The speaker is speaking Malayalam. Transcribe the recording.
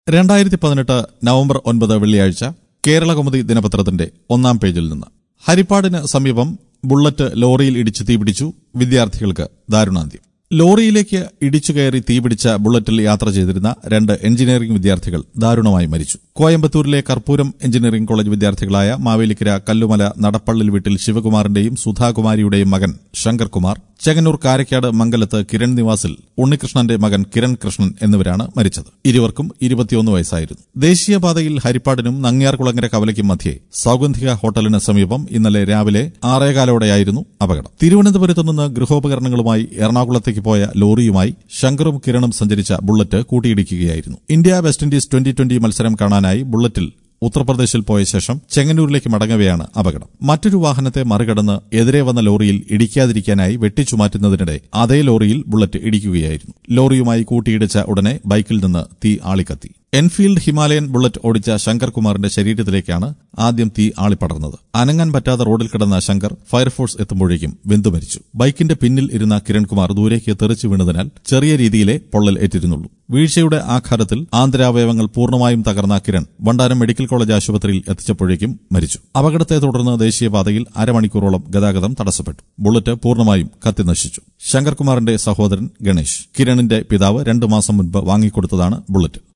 2018 നവംബർ 9 വെള്ളിയാഴ്ച കേരളകൗമുദി ദിനപത്രത്തിന്റെ ഒന്നാം പേജിൽ നിന്ന്. ഹരിപ്പാടിന് സമീപം ബുള്ളറ്റ് ലോറിയിൽ ഇടിച്ച് തീപിടിച്ചു. വിദ്യാർത്ഥികൾക്ക് ദാരുണാന്ത്യം. ലോറിയിലേക്ക് ഇടിച്ചുകയറി തീപിടിച്ച ബുള്ളറ്റിൽ യാത്ര ചെയ്തിരുന്ന 2 എഞ്ചിനീയറിംഗ് വിദ്യാർത്ഥികൾ ദാരുണമായി മരിച്ചു. കോയമ്പത്തൂരിലെ കർപ്പൂരം എഞ്ചിനീയറിംഗ് കോളേജ് വിദ്യാർത്ഥികളായ മാവേലിക്കര കല്ലുമല നടപ്പള്ളിൽ വീട്ടിൽ ശിവകുമാറിന്റെയും സുധാകുമാരിയുടെയും മകൻ ശങ്കർകുമാർ, ചെങ്ങന്നൂർ കാരക്കാട് മംഗലത്ത് കിരൺ നിവാസിൽ ഉണ്ണികൃഷ്ണന്റെ മകൻ കിരൺ കൃഷ്ണൻ എന്നിവരാണ് മരിച്ചത്. ഇരുവർക്കും 21 വയസ്സായിരുന്നു. ദേശീയപാതയിൽ ഹരിപ്പാടിനും നങ്ങ്യാർകുളങ്ങര കവലയ്ക്കും മധ്യേ സൌഗന്ധിക ഹോട്ടലിന് സമീപം ഇന്നലെ രാവിലെ 6:15 അപകടം. തിരുവനന്തപുരത്ത് നിന്ന് ഗൃഹോപകരണങ്ങളുമായി എറണാകുളത്തേക്ക് പോയ ലോറിയുമായി ശങ്കറും കിരണും സഞ്ചരിച്ച ബുള്ളറ്റ് കൂട്ടിയിടിക്കുകയായിരുന്നു. ഇന്ത്യ വെസ്റ്റ് ഇൻഡീസ് T20 മത്സരം കാണാനായി ബുള്ളറ്റിൽ ഉത്തർപ്രദേശിൽ പോയ ശേഷം ചെങ്ങന്നൂരിലേക്ക് മടങ്ങവെയാണ് അപകടം. മറ്റൊരു വാഹനത്തെ മറികടന്ന് എതിരെ വന്ന ലോറിയിൽ ഇടിക്കാതിരിക്കാനായി വെട്ടിച്ചുമാറ്റുന്നതിനിടെ അതേ ലോറിയിൽ ബുള്ളറ്റ് ഇടിക്കുകയായിരുന്നു. ലോറിയുമായി കൂട്ടിയിടിച്ച ഉടനെ ബൈക്കിൽ നിന്ന് തീ ആളിക്കത്തി. എൻഫീൽഡ് ഹിമാലയൻ ബുള്ളറ്റ് ഓടിച്ച ശങ്കർകുമാറിന്റെ ശരീരത്തിലേക്കാണ് ആദ്യം തീ ആളിപ്പടർന്നത്. അനങ്ങാൻ പറ്റാതെ റോഡിൽ കിടന്ന ശങ്കർ ഫയർഫോഴ്സ് എത്തുമ്പോഴേക്കും വെന്തുമരിച്ചു. ബൈക്കിന്റെ പിന്നിൽ ഇരുന്ന കിരൺകുമാർ ദൂരേക്ക് തെറിച്ചു വീണതിനാൽ ചെറിയ രീതിയിലെ പൊള്ളൽ ഏറ്റിരുന്നുള്ളൂ. വീഴ്ചയുടെ ആഘാതത്തിൽ ആന്തരാവയവങ്ങൾ പൂർണ്ണമായും തകർന്ന കിരൺ വണ്ടാനം മെഡിക്കൽ കോളേജ് ആശുപത്രിയിൽ എത്തിച്ചപ്പോഴേക്കും മരിച്ചു. അപകടത്തെ തുടർന്ന് ദേശീയപാതയിൽ അരമണിക്കൂറോളം ഗതാഗതം തടസ്സപ്പെട്ടു. ബുള്ളറ്റ് പൂർണ്ണമായും കത്തിനശിച്ചു. ശങ്കർകുമാറിന്റെ സഹോദരൻ ഗണേഷ്, കിരണിന്റെ പിതാവ് 2 മാസം മുൻപ് വാങ്ങിക്കൊടുത്തതാണ് ബുള്ളറ്റ്.